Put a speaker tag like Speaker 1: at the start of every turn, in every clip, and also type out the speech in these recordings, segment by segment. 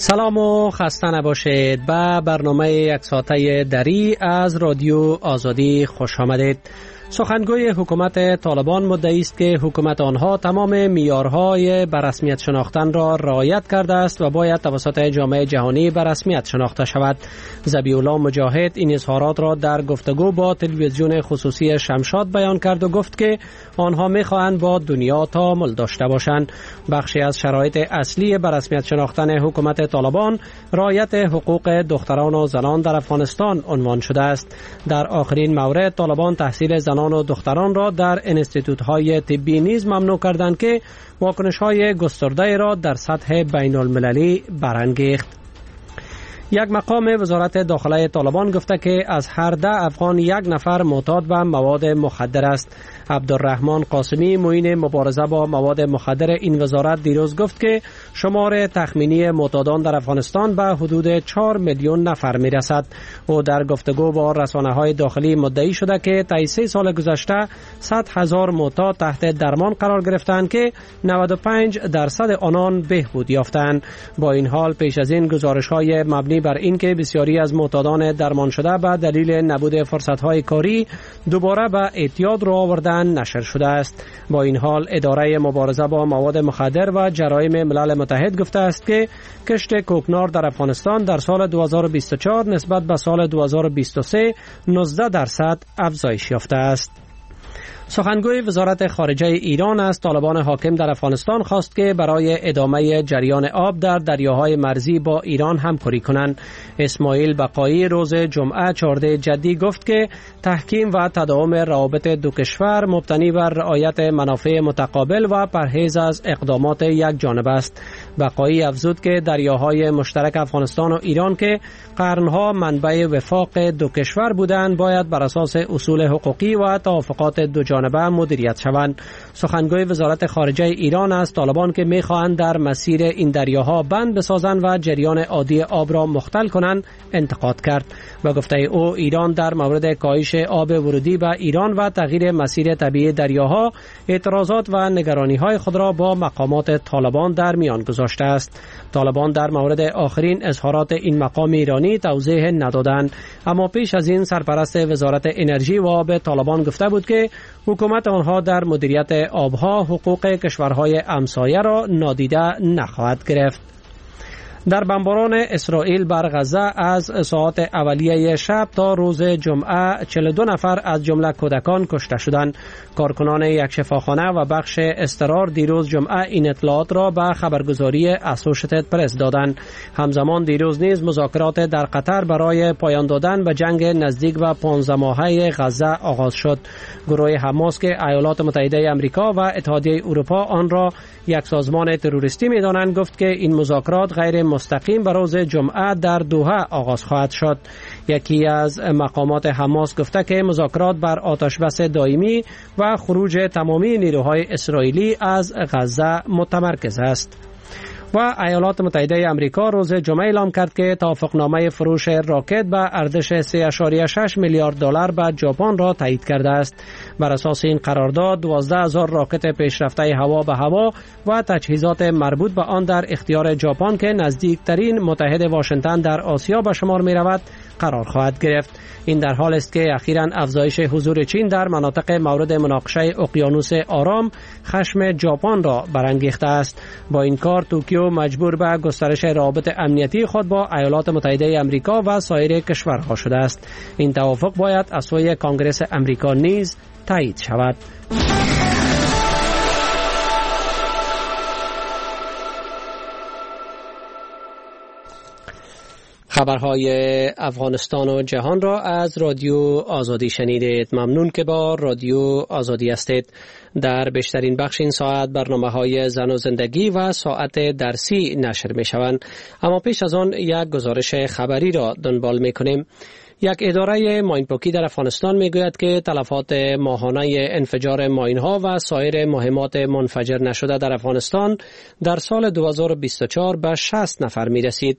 Speaker 1: سلام و خسته نباشید. به برنامه یک ساعته دری از رادیو آزادی خوش آمدید. سخنگوی حکومت طالبان مدعی است که حکومت آنها تمام معیارهای به رسمیت شناختن را رعایت کرده است و باید توسط جامعه جهانی به رسمیت شناخته شود. ذبیح الله مجاهد این اظهارات را در گفتگو با تلویزیون خصوصی شمشاد بیان کرد و گفت که آنها می‌خواهند با دنیا تعامل داشته باشند. بخشی از شرایط اصلی به رسمیت شناختن حکومت طالبان رعایت حقوق دختران و زنان در افغانستان عنوان شده است. در آخرین مورد طالبان تحصیل زنان و دختران را در انستیتوت‌های طبی نیز ممنوع کردند که واکنش‌های گسترده را در سطح بین‌المللی برانگیخت. یک مقام وزارت داخله طالبان گفته که از هر 10 افغان یک نفر معتاد به مواد مخدر است. عبدالرحمن قاسمی معین مبارزه با مواد مخدر این وزارت دیروز گفت که شمار تخمینی معتادان در افغانستان به حدود 4 میلیون نفر می رسد. او در گفتگو با رسانه‌های داخلی مدعی شده که طی 3 سال گذشته 100,000 معتاد تحت درمان قرار گرفتند که 95% آنان بهبود یافتند. با این حال پیش از این گزارش‌های مبنی بر این که بسیاری از معتادان درمان شده به دلیل نبود فرصت‌های کاری دوباره به اعتیاد رو آوردن نشر شده است. با این حال اداره مبارزه با مواد مخدر و جرایم ملل متحد گفته است که کشت کوکنار در افغانستان در سال 2024 نسبت به سال 2023 19% افزایش یافته است. سخنگوی وزارت خارجه ایران از طالبان حاکم در افغانستان خواست که برای ادامه جریان آب در دریاهای مرزی با ایران همکاری کنند. اسماعیل بقایی روز جمعه 14 جدی گفت که تحکیم و تداوم روابط دو کشور مبتنی بر رعایت منافع متقابل و پرهیز از اقدامات یک جانبه است. بقایی افزود که دریاهای مشترک افغانستان و ایران که قرنها منبع وفاق دو کشور بودند باید بر اساس اصول حقوقی و توافقات دو جانبه مدیریت شوند. سخنگوی وزارت خارجه ایران از طالبان که می‌خواهند در مسیر این دریاها بند بسازند و جریان عادی آب را مختل کنند انتقاد کرد. با گفته او ایران در مورد کاهش آب ورودی به ایران و تغییر مسیر طبیعی دریاها اعتراضات و نگرانی‌های خود را با مقامات طالبان در میان گذاشته است. طالبان در مورد آخرین اظهارات این مقام ایرانی توضیح ندادند، اما پیش از این سرپرست وزارت انرژی و آب طالبان گفته بود که حکومت آنها در مدیریت آبها حقوق کشورهای همسایه را نادیده نخواهد گرفت. در بمباران اسرائیل بر غزه از ساعات اولیه شب تا روز جمعه 42 نفر از جمله کودکان کشته شدند. کارکنان یک شفاخانه و بخش اضطرار دیروز جمعه این اطلاعات را به خبرگزاری اسوشیتد پرس دادند. همزمان دیروز نیز مذاکرات در قطر برای پایان دادن به جنگ نزدیک به 15 ماهه غزه آغاز شد. گروه حماس که ایالات متحده آمریکا و اتحادیه اروپا آن را یک سازمان تروریستی می‌دانند گفت که این مذاکرات غیر مستقیم به روز جمعه در دوحه آغاز خواهد شد. یکی از مقامات حماس گفته که مذاکرات بر آتشبس دائمی و خروج تمامی نیروهای اسرائیلی از غزه متمرکز است. و ایالات متحده آمریکا روز جمعه اعلام کرد که توافقنامه فروش راکت به ارزش 3.6 میلیارد دلار به ژاپن را تایید کرده است. بر اساس این قرارداد 12,000 راکت پیشرفته هوا به هوا و تجهیزات مربوط به آن در اختیار ژاپن که نزدیکترین متحد واشنگتن در آسیا به شمار می رود قرار خواهد گرفت. این در حال است که اخیراً افزایش حضور چین در مناطق مورد مناقشه اقیانوس آرام خشم ژاپن را برانگیخته است. با این کار توکیو مجبور به گسترش روابط امنیتی خود با ایالات متحده آمریکا و سایر کشورها شده است. این توافق باید از سوی کنگره آمریکا نیز تایید شود. خبرهای افغانستان و جهان را از رادیو آزادی شنیدید. ممنون که با رادیو آزادی هستید. در بیشترین بخش این ساعت برنامه‌های زن و زندگی و ساعت درسی نشر می شوند. اما پیش از آن یک گزارش خبری را دنبال می کنیم. یک اداره ماینپاکی در افغانستان میگوید که تلفات ماهانه انفجار ماین‌ها و سایر مهمات منفجر نشده در افغانستان در سال 2024 به 60 نفر میرسید.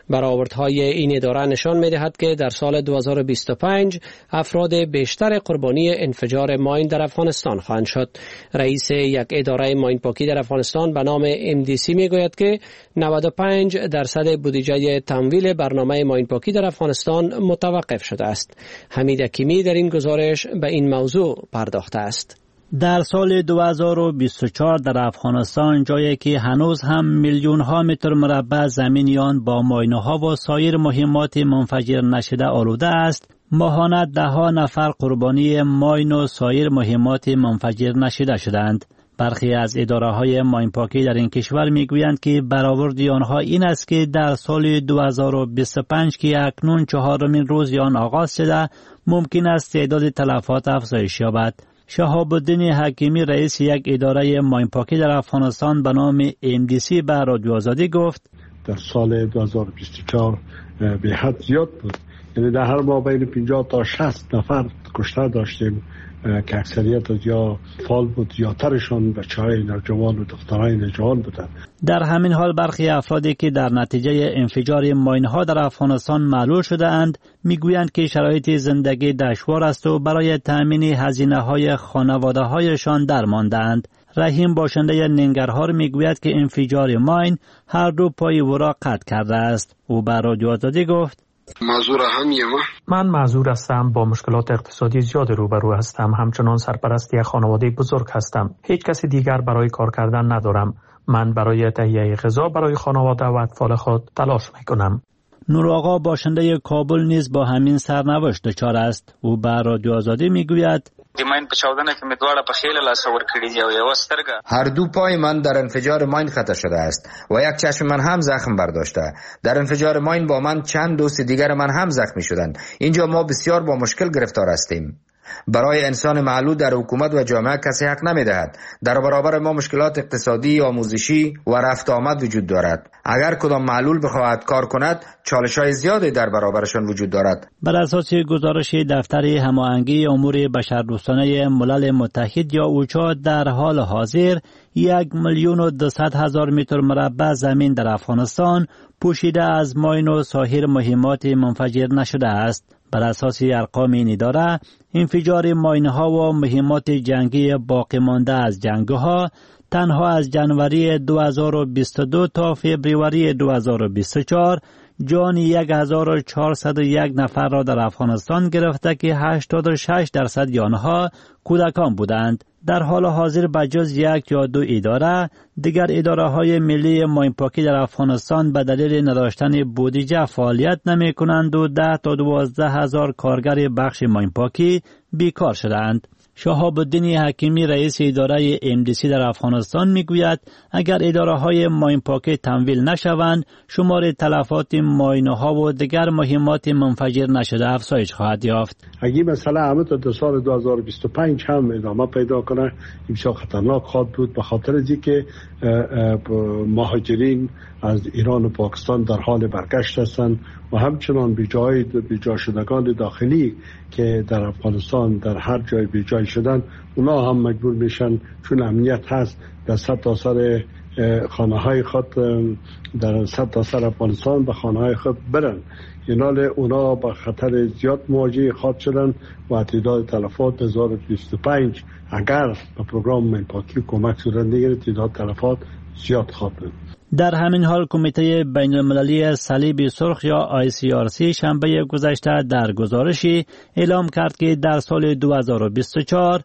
Speaker 1: برآوردهای این اداره نشان می‌دهد که در سال 2025 افراد بیشتر قربانی انفجار ماین در افغانستان خواهند شد. رئیس یک اداره ماین پاکی در افغانستان به نام MDC میگوید که 95% بودجه تمویل برنامه ماین پاکی در افغانستان متوقف شده است. حمید حکیمی در این گزارش به این موضوع پرداخته است.
Speaker 2: در سال 2024 در افغانستان جایی که هنوز هم میلیون ها متر مربع زمین آن با ماینه ها و سایر مهمات منفجر نشده آلوده است، ماهانه ده ها نفر قربانی ماین و سایر مهمات منفجر نشده شدند. برخی از اداره های ماین پاکی در این کشور میگویند که برآورد آنها این است که در سال 2025 که اکنون 4مین روز آن آغاز شده، ممکن است تعداد تلفات افزایش یابد. شهاب الدین حکیمی رئیس یک اداره ماین پاکی در افغانستان به نام MDC به رادیو آزادی گفت
Speaker 3: در سال 2024 به حد زیاد بود، یعنی در هر ماه بین 50 تا 60 نفر کشته داشتیم که اکثریت از یا فال بود یا ترشان بچه‌های نوجوان و دخترای نوجوان بودند.
Speaker 2: در همین حال برخی افرادی که در نتیجه انفجار ماین‌ها در افغانستان معلول شده اند میگویند که شرایط زندگی دشوار است و برای تأمین هزینه‌های خانواده‌هایشان درماندند. رحیم باشنده ننگرهار میگوید که انفجار ماین هر دو پای او را قطع کرده است. او به رادیو آزادی گفت
Speaker 4: من معذور هستم، با مشکلات اقتصادی زیاد روبرو هستم، همچنان سرپرست یک خانواده بزرگ هستم، هیچ کسی دیگر برای کار کردن ندارم. من برای تهیه غذا برای خانواده و اطفال خود تلاش میکنم.
Speaker 2: نور آقا باشنده کابل نیز با همین سرنوشت دچار است. او به رادیو آزادی میگوید
Speaker 5: هر دو پای من در انفجار ماین خطا شده است و یک چشم من هم زخم برداشته. در انفجار ماین با من چند دوست دیگر من هم زخمی شدند. اینجا ما بسیار با مشکل گرفتار هستیم. برای انسان معلول در حکومت و جامعه کسی حق نمیدهد. در برابر ما مشکلات اقتصادی، آموزشی و رفت آمد وجود دارد. اگر کدام معلول بخواهد کار کند، چالش‌های زیادی در برابرشان وجود دارد.
Speaker 2: بر اساس گزارش دفتر هماهنگی امور بشردوستانه ملل متحد یا اوچا، در حال حاضر 1,200,000 متر مربع زمین در افغانستان پوشیده از ماین و سایر مهمات منفجر نشده است. بر اساس ارقام این اداره، انفجار ماین‌ها و مهمات جنگی باقی مانده از جنگ‌ها تنها از جنوری 2022 تا فوریه 2024 جان 1401 نفر را در افغانستان گرفته که 86% آنها کودکان بودند. در حال حاضر بجز یک یا دو اداره، دیگر اداره های ملی ماین پاکی در افغانستان به دلیل نداشتن بودجه فعالیت نمی کنند و 10 تا 12 هزار کارگر بخش ماین پاکی بیکار شدند. شهاب الدین حکیمی رئیس اداره MDC در افغانستان میگوید اگر اداره های ماین پاکی تمویل نشوند، شمار تلفات ماینه ها و دیگر مهمات منفجر نشده افزایش خواهد یافت.
Speaker 3: اگه مثلا همه تا سال 2025 هم ادامه پیدا کنه، بسیار خطرناک خواهد بود، به خاطر اینکه مهاجرین از ایران و پاکستان در حال برگشت هستند و همچنان بیجا شدگان داخلی که در افغانستان در هر جای بیجای شدن، اونا هم مجبور میشن چون امنیت هست در صد تا سر خانه های خود در صد تا سر افغانستان به خانه های خود برن. اینال اونا با خطر زیاد مواجه خواهد شدن و تعداد تلفات 2025 اگر به پروگرام ماین پاکی کمک صورت نگیره تعداد تلفات زیاد خواهد بود.
Speaker 2: در همین حال کمیته بین المللی صلیب سرخ یا ICRC شنبه گذشته در گزارشی اعلام کرد که در سال 2024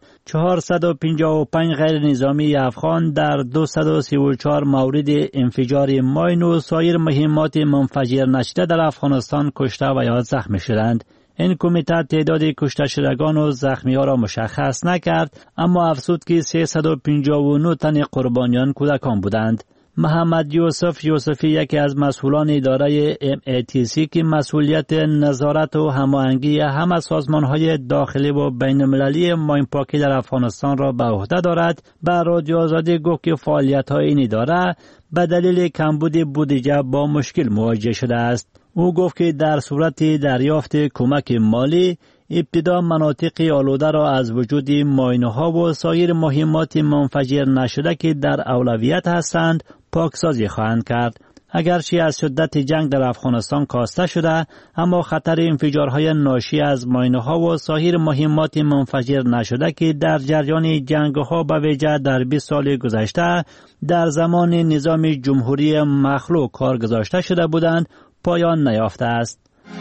Speaker 2: 455 غیر نظامی افغان در 234 مورد انفجار ماین و سایر مهمات منفجر نشده در افغانستان کشته و یا زخمی شدند. این کمیته تعداد کشته شدگان و زخمی ها را مشخص نکرد، اما افزود که 359 تن قربانیان کودکان بودند. محمد یوسف یوسفی یکی از مسئولان اداره MATC که مسئولیت نظارت و هماهنگی همه سازمان‌های داخلی و بین‌المللی ماین پاکی در افغانستان را به عهده دارد، به رادیو آزادی گفت که فعالیت‌های این اداره به دلیل کمبود بودجه با مشکل مواجه شده است. او گفت که در صورت دریافت کمک مالی ابتدا مناطق آلوده را از وجود ماینه‌ها و سایر مهمات منفجر نشده که در اولویت هستند پاکسازی خواهند کرد. اگرچه از شدت جنگ در افغانستان کاسته شده، اما خطر انفجارهای ناشی از ماینه‌ها و سایر مهمات منفجر نشده که در جریان جنگ‌ها به ویژه در 20 سال گذشته در زمان نظام جمهوری مخلوع کار گذاشته شده بودند، پایان نیافته است.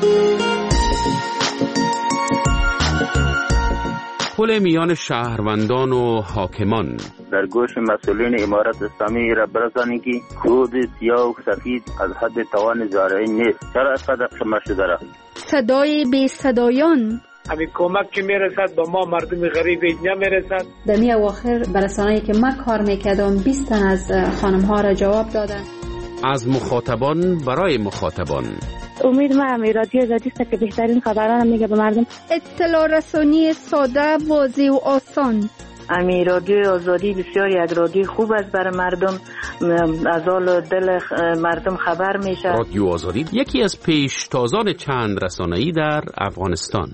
Speaker 6: پل میان شهروندان و حاکمان
Speaker 7: در گوش مسئولین امارت اسلامی را برسانی که کود سیاه و سفید از حد توان زارعی نیست. چرا اینقدر خمه شده را؟
Speaker 8: صدای بی صدایان،
Speaker 9: همین کمک که میرسد با ما مردم غریب نمیرسد.
Speaker 10: در می اواخر برسانه‌ای که من کار میکردم 20 تن از خانم ها را جواب دادن.
Speaker 6: از مخاطبان برای مخاطبان.
Speaker 11: امید ما رادیو آزادی است که بهترین خبران میگه به مردم.
Speaker 8: اطلاع رسانی ساده، واضح و آسان.
Speaker 11: رادیو آزادی بسیار یک رادیو خوب است برای مردم، از حال دل مردم خبر میشه.
Speaker 6: رادیو آزادی یکی از پیشتازان چند رسانه‌ای در افغانستان.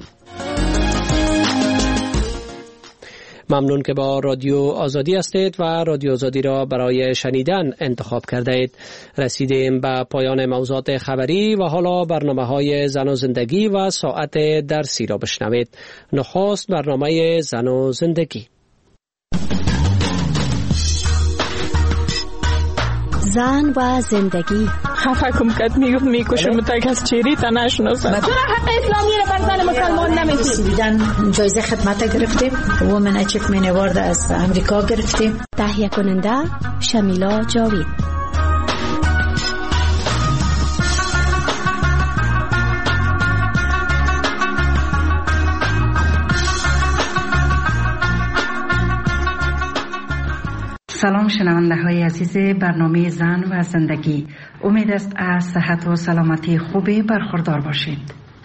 Speaker 1: ممنون که با رادیو آزادی هستید و رادیو آزادی را برای شنیدن انتخاب کرده اید. رسیدیم به پایان موضوعات خبری و حالا برنامه‌های زن و زندگی و ساعت درسی را بشنوید. نخست برنامه زن و زندگی.
Speaker 12: زن و زندگی.
Speaker 13: خفه کم کد میکشم تا کس چیری تا نشناسم.
Speaker 14: چرا حق اسلامی را بر زن مسلمان نمیدید؟
Speaker 15: دیدن جایزه خدمت گرفتیم، وومن اچیومنت اوارد از امریکا گرفتیم.
Speaker 12: تهیه کننده شمیلا جاوید.
Speaker 16: سلام شنونده های عزیز برنامه زن و زندگی. امید است از صحت و سلامتی خوبی برخوردار باشید.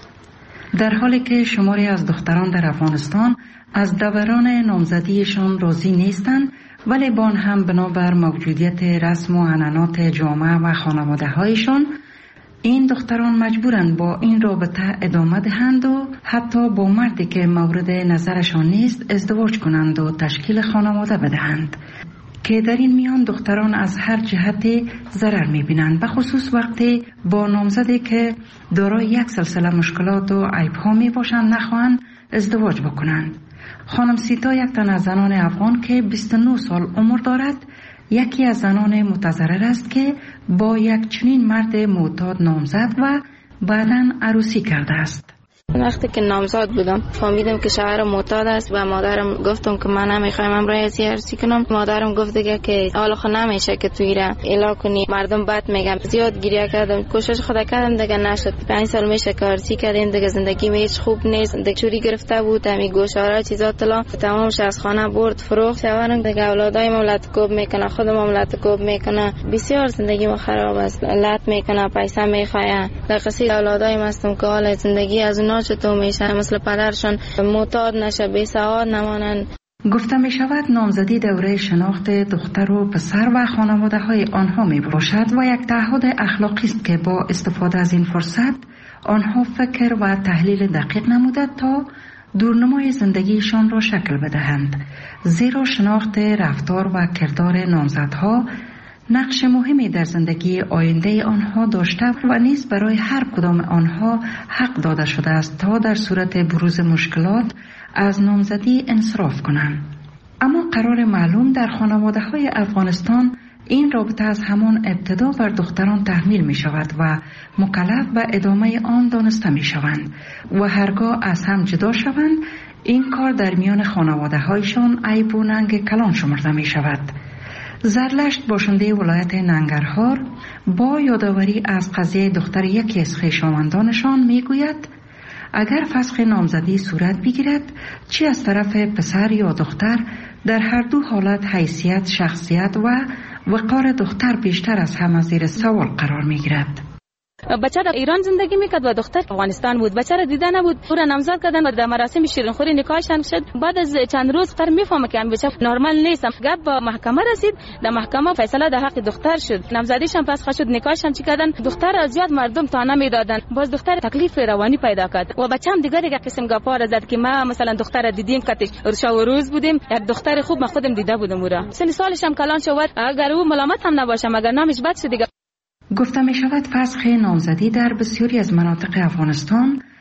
Speaker 16: در حالی که شماری از دختران در افغانستان از دوران نامزدیشان راضی نیستند، ولی با آن هم بنابر موجودیت رسم و عنعنات جامعه و خانواده هایشان، این دختران مجبورند با این رابطه ادامه دهند و حتی با مردی که مورد نظرشان نیست ازدواج کنند و تشکیل خانواده بدهند، که در این میان دختران از هر جهتی ضرر می‌بینند، به خصوص وقتی با نامزدی که دارای یک سلسله مشکلات و عیب‌ها میباشند نخواهند ازدواج بکنند. خانم سیتا یک تن از زنان افغان که 29 سال عمر دارد، یکی از زنان متضرر است که با یک چنین مرد معتاد نامزد و بعداً عروسی کرده است.
Speaker 17: وقتی که نامزد بودم فهمیدم که شوهر معتاد است و مادرم گفتم که من نمیخوایم امرای عروسی کنم. مادرم گفت دیگه که حالا خود نمیشه که توی را اعلام کنی، مردم بد میگن. زیاد گریه کردم، کوشش خود کردم دیگه نشد. 5 سال میشه که عروسی کردیم دیگه، زندگی میش خوب نیست. دیگه چوری گرفته بود، همین گوشواره چیزا طلا تمامش از خانه برد فروخت. شوهرم دیگه اولادای مملت کوب میکنه، خود مملت کوب میکنه. بسیار زندگی ما خراب است، لط میکنه، پیسه میخواه. در قصه اولادای مستم که حال زندگی از اونا چطور میشه، مثل پدرشون معتاد نشه، بی سواد نمانن.
Speaker 16: گفته می شود نامزدی دوره شناخت دختر و پسر و خانواده های آنها می باشد و یک تعهد اخلاقی است که با استفاده از این فرصت آنها فکر و تحلیل دقیق نموده تا دورنمای زندگیشان را شکل بدهند، زیرا شناخت رفتار و کردار نامزدها نقش مهمی در زندگی آینده آنها داشته و نیز برای هر کدام آنها حق داده شده است تا در صورت بروز مشکلات از نامزدی انصراف کنند. اما قرار معلوم در خانواده های افغانستان این رابطه از همان ابتدا بر دختران تحمیل می شود و مکلف و ادامه آن دانسته می شوند و هرگاه از هم جدا شوند این کار در میان خانواده هایشان عیب و ننگ کلان شمرده می شود. زرلشت باشنده ولایت ننگرهار با یادآوری از قضیه دختر یکی از خویشاوندانشان میگوید اگر فسخ نامزدی صورت بگیرد چه از طرف پسر یا دختر، در هر دو حالت حیثیت، شخصیت و وقار دختر بیشتر از همه زیر سوال قرار میگیرد.
Speaker 18: بچه در ایران زندگی میکرد و دختر افغانستان بود. بچه را دیده نبود، او را نامزد کردن و در مراسم شیرینخوری نکاحشان شد. بعد از چند روز دختر میفهمه که بچه نرمال نیست. گپ با محکمه رسید، در محکمه فیصله در حق دختر شد. نامزدیشان پس شد، نکاحشان چی کردن، دختر از زیاد مردم تانه میدادن. باز دختر تکلیف روانی پیدا کرد و بچه‌م دیگه یک قسم گپا را زد که ما مثلا دختر دیدیم که شب و روز بودیم، یک دختر خوب ما خودم دیده بودم. او را سن سالش هم کلان شد، اگر او ملامت هم نباشه مگر نامش بد شد دیگه.
Speaker 16: گفته می شود فسخ نامزدی در بسیاری از مناطق افغانستان